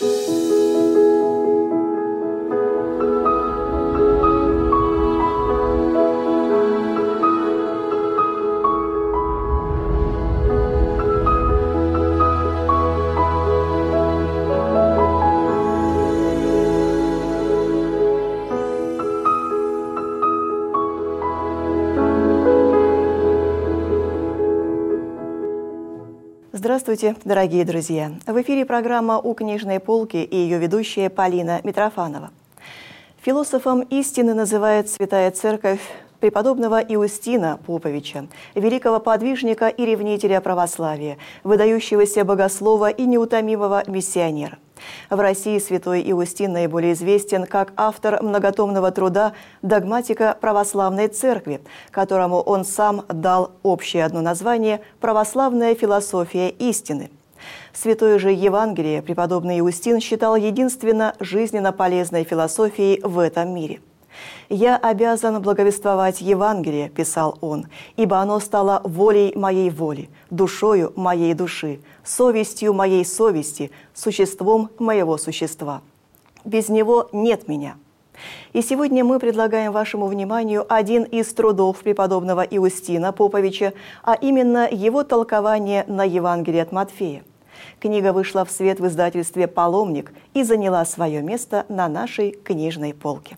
Здравствуйте, дорогие друзья! В эфире программа «У книжной полки» и ее ведущая Полина Митрофанова. Философом истины называет Святая Церковь преподобного Иустина Поповича, великого подвижника и ревнителя православия, выдающегося богослова и неутомимого миссионера. В России святой Иустин наиболее известен как автор многотомного труда «Догматика православной церкви», которому он сам дал общее одно название «Православная философия истины». Святое же Евангелие преподобный Иустин считал единственно жизненно полезной философией в этом мире. «Я обязан благовествовать Евангелие», – писал он, «ибо оно стало волей моей воли, душою моей души, совестью моей совести, существом моего существа. Без него нет меня». И сегодня мы предлагаем вашему вниманию один из трудов преподобного Иустина Поповича, а именно его толкование на Евангелие от Матфея. Книга вышла в свет в издательстве «Паломник» и заняла свое место на нашей книжной полке.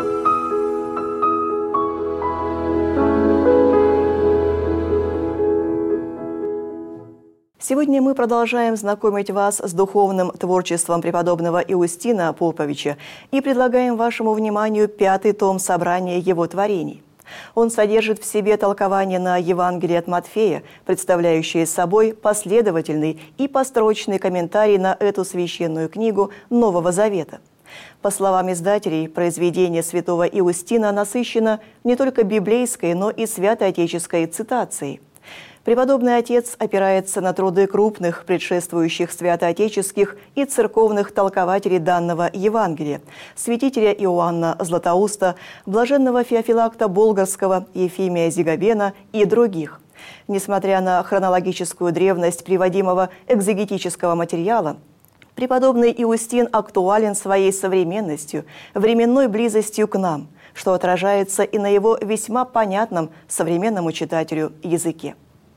Сегодня мы продолжаем знакомить вас с духовным творчеством преподобного Иустина Поповича и предлагаем вашему вниманию 5-й том собрания его творений. Он содержит в себе толкование на Евангелие от Матфея, представляющее собой последовательный и построчный комментарий на эту священную книгу Нового Завета. По словам издателей, произведение святого Иустина насыщено не только библейской, но и святоотеческой цитацией. Преподобный отец опирается на труды крупных, предшествующих святоотеческих и церковных толкователей данного Евангелия, святителя Иоанна Златоуста, блаженного Феофилакта Болгарского, Ефимия Зигабена и других. Несмотря на хронологическую древность приводимого экзегетического материала, преподобный Иустин актуален своей современностью, временной близостью к нам, что отражается и на его весьма понятном современному читателю языке.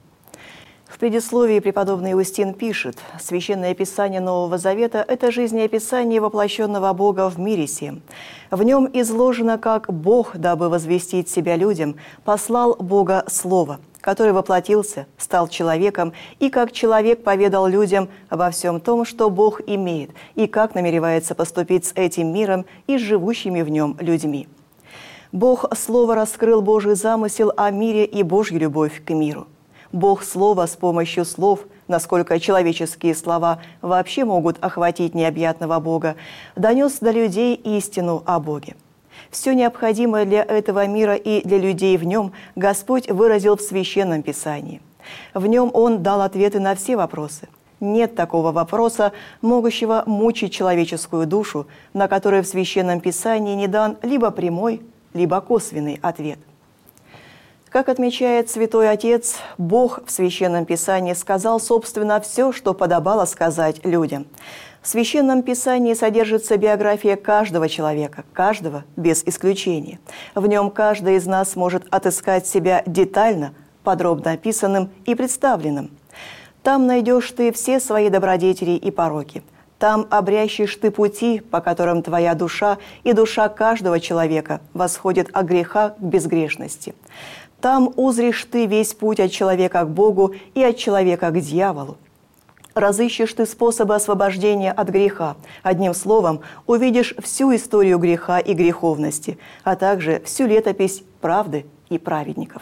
В предисловии преподобный Иустин пишет: «Священное Писание Нового Завета – это жизнеописание воплощенного Бога в мире сем. В нем изложено, как Бог, дабы возвестить себя людям, послал Бога Слово, который воплотился, стал человеком, и как человек поведал людям обо всем том, что Бог имеет, и как намеревается поступить с этим миром и с живущими в нем людьми. Бог Слово раскрыл Божий замысел о мире и Божью любовь к миру. Бог Слово с помощью слов, насколько человеческие слова вообще могут охватить необъятного Бога, донес до людей истину о Боге. Все необходимое для этого мира и для людей в нем Господь выразил в Священном Писании. В нем Он дал ответы на все вопросы. Нет такого вопроса, могущего мучить человеческую душу, на который в Священном Писании не дан либо прямой, либо косвенный ответ. Как отмечает Святой Отец, Бог в Священном Писании сказал, собственно, все, что подобало сказать людям. В Священном Писании содержится биография каждого человека, каждого без исключения. В нем каждый из нас может отыскать себя детально, подробно описанным и представленным. Там найдешь ты все свои добродетели и пороки. Там обрящешь ты пути, по которым твоя душа и душа каждого человека восходит от греха к безгрешности. Там узришь ты весь путь от человека к Богу и от человека к дьяволу. Разыщешь ты способы освобождения от греха. Одним словом, увидишь всю историю греха и греховности, а также всю летопись правды и праведников.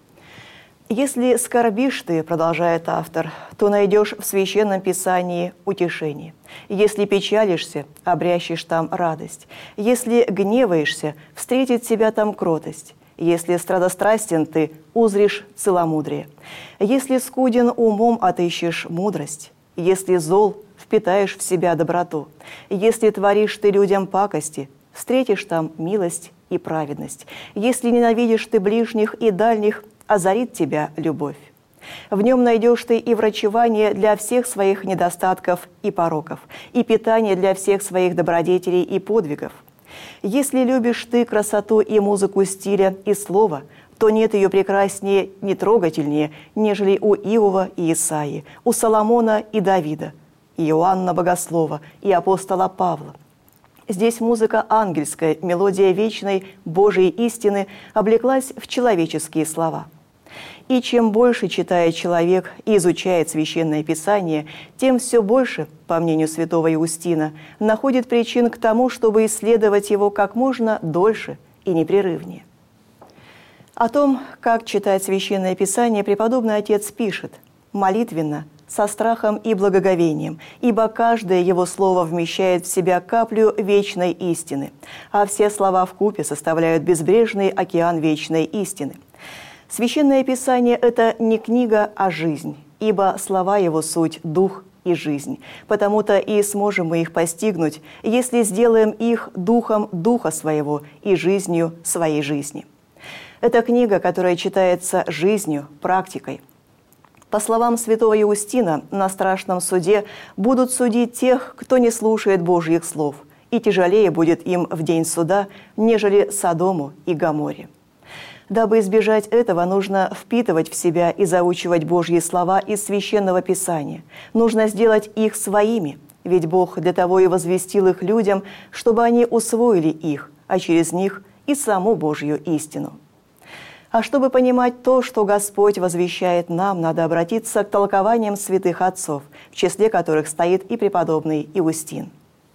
«Если скорбишь ты, — продолжает автор, — то найдешь в Священном Писании утешение. Если печалишься, обрящешь там радость. Если гневаешься, встретит тебя там кротость. Если страдострастен ты, узришь целомудрие. Если скуден умом, отыщешь мудрость. Если зол, впитаешь в себя доброту. Если творишь ты людям пакости, встретишь там милость и праведность. Если ненавидишь ты ближних и дальних, озарит тебя любовь. В нем найдешь ты и врачевание для всех своих недостатков и пороков, и питание для всех своих добродетелей и подвигов. Если любишь ты красоту и музыку стиля и слова, то нет ее прекраснее, не трогательнее, нежели у Иова и Исаии, у Соломона и Давида, Иоанна Богослова и апостола Павла. Здесь музыка ангельская, мелодия вечной Божией истины облеклась в человеческие слова. И чем больше читает человек и изучает Священное Писание, тем все больше, по мнению святого Иустина, находит причин к тому, чтобы исследовать его как можно дольше и непрерывнее. О том, как читать Священное Писание, преподобный отец пишет: «Молитвенно, со страхом и благоговением, ибо каждое его слово вмещает в себя каплю вечной истины, а все слова вкупе составляют безбрежный океан вечной истины». Священное Писание – это не книга, а жизнь, ибо слова его суть – дух и жизнь. Потому-то и сможем мы их постигнуть, если сделаем их духом Духа Своего и жизнью своей жизни. Это книга, которая читается жизнью, практикой. По словам святого Иустина, на страшном суде будут судить тех, кто не слушает Божьих слов, и тяжелее будет им в день суда, нежели Содому и Гоморре. Дабы избежать этого, нужно впитывать в себя и заучивать Божьи слова из Священного Писания. Нужно сделать их своими, ведь Бог для того и возвестил их людям, чтобы они усвоили их, а через них и саму Божью истину. А чтобы понимать то, что Господь возвещает нам, надо обратиться к толкованиям святых отцов, в числе которых стоит и преподобный Иустин.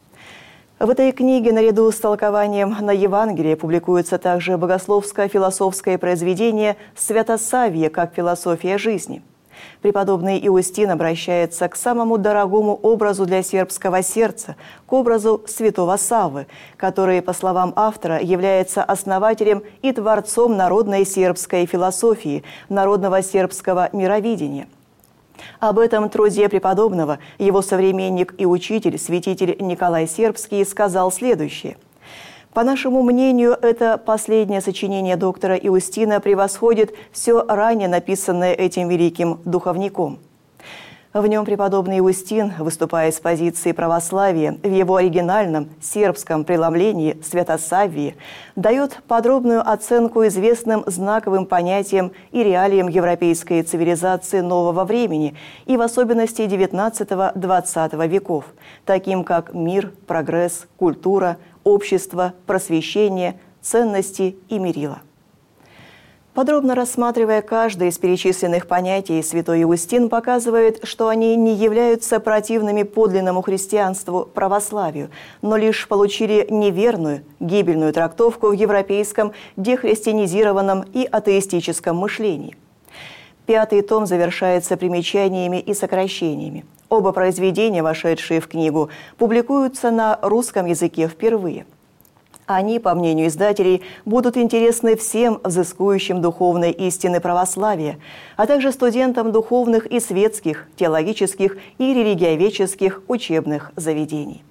В этой книге наряду с толкованием на Евангелие публикуется также богословско-философское произведение «Святосаввие как философия жизни». Преподобный Иустин обращается к самому дорогому образу для сербского сердца, к образу святого Саввы, который, по словам автора, является основателем и творцом народной сербской философии, народного сербского мировидения. Об этом труде преподобного его современник и учитель, святитель Николай Сербский, сказал следующее: «По нашему мнению, это последнее сочинение доктора Иустина превосходит все ранее написанное этим великим духовником». В нем преподобный Иустин, выступая с позиции православия, в его оригинальном сербском преломлении «Святосаввие», дает подробную оценку известным знаковым понятиям и реалиям европейской цивилизации нового времени и в особенности XIX-XX веков, таким как мир, прогресс, культура, общество, просвещение, ценности и мерила. Подробно рассматривая каждое из перечисленных понятий, святой Иустин показывает, что они не являются противными подлинному христианству, православию, но лишь получили неверную, гибельную трактовку в европейском дехристианизированном и атеистическом мышлении. 5-й том завершается примечаниями и сокращениями. Оба произведения, вошедшие в книгу, публикуются на русском языке впервые. Они, по мнению издателей, будут интересны всем взыскующим духовной истины православия, а также студентам духовных и светских, теологических и религиоведческих учебных заведений.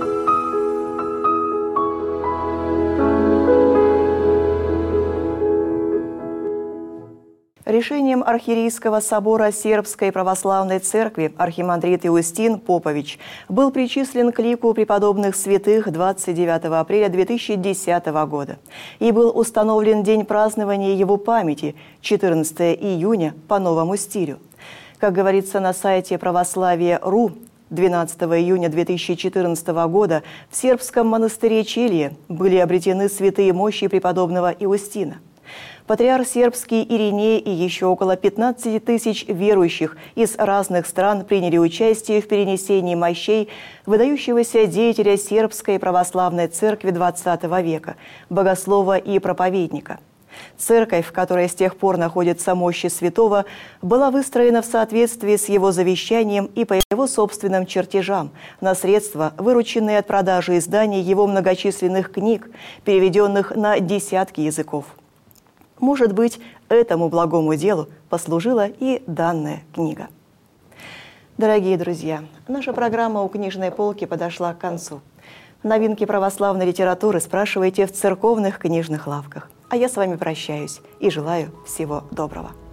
Решением Архиерейского собора Сербской православной церкви архимандрит Иустин Попович был причислен к лику преподобных святых 29 апреля 2010 года и был установлен день празднования его памяти 14 июня по новому стилю. Как говорится на сайте православия.ру, 12 июня 2014 года в сербском монастыре Челия были обретены святые мощи преподобного Иустина. Патриарх сербский Ириней и еще около 15 тысяч верующих из разных стран приняли участие в перенесении мощей выдающегося деятеля сербской православной церкви XX века, богослова и проповедника. Церковь, в которой с тех пор находятся мощи святого, была выстроена в соответствии с его завещанием и по его собственным чертежам на средства, вырученные от продажи изданий его многочисленных книг, переведенных на десятки языков. Может быть, этому благому делу послужила и данная книга. Дорогие друзья, наша программа «У книжной полки» подошла к концу. Новинки православной литературы спрашивайте в церковных книжных лавках. А я с вами прощаюсь и желаю всего доброго.